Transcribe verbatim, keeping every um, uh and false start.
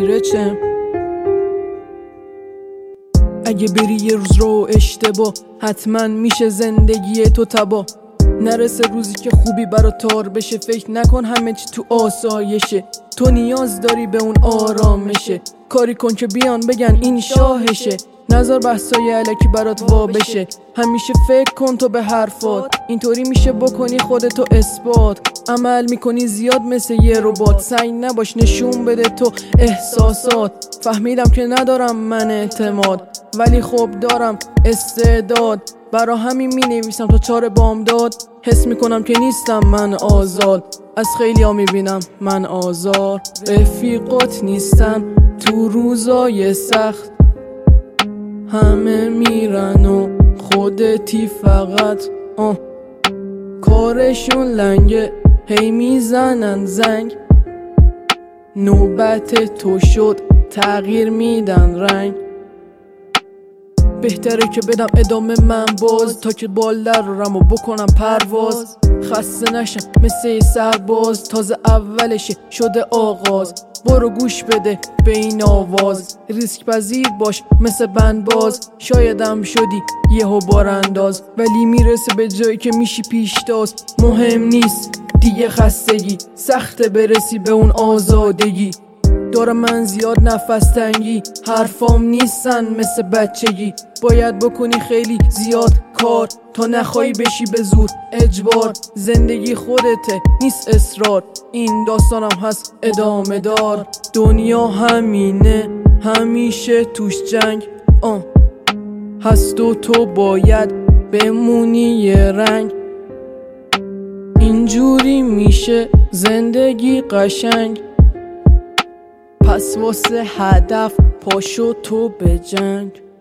میره چه؟ اگه بری یه روز رو اشتباه، حتما میشه زندگی تو تباه. نرسه روزی که خوبی برا تار بشه، فکر نکن همه چی تو آسایشه. تو نیاز داری به اون آرامشه، کاری کن که بیان بگن این شاهشه. نظر بحثای علکی برات وا بشه، همیشه فکر کن تو به حرفات. اینطوری میشه بکنی خودتو اثبات. عمل میکنی زیاد مثل یه ربات، سعی نباش نشون بده تو احساسات. فهمیدم که ندارم من اعتماد، ولی خب دارم استعداد. برا همین می نویسم تا چار بامداد. حس میکنم که نیستم من آزاد، از خیلی ها میبینم من آزار. رفیقات نیستن تو روزای سخت، همه میرن و خودتی فقط. آه کارشون لنگه، هی میزنن زنگ. نوبت تو شد تغییر میدن رنگ. بهتره که بدم ادامه من باز، تا که بال درارم و بکنم پرواز. خسته نشم مثل سرباز، تازه اولشه شده آغاز. برو گوش بده به این آواز، ریسک پذیر باش مثل بندباز. شایدم شدی یهو بارانداز، ولی میرسه به جایی که میشی پیشتاز. مهم نیست دیگه خستگی، سخته برسی به اون آزادگی. دارم من زیاد نفس تنگی، حرفام نیستن مثل بچگی. باید بکنی خیلی زیاد کار تا نخوایی بشی به زور اجبار. زندگی خودته نیست اصرار، این داستانم هست ادامه دار. دنیا همینه همیشه توش جنگ آه هست و تو باید بمونی یه رنگ. اینجوری میشه زندگی قشنگ، پس واسه هدف پاشو تو به جنگ.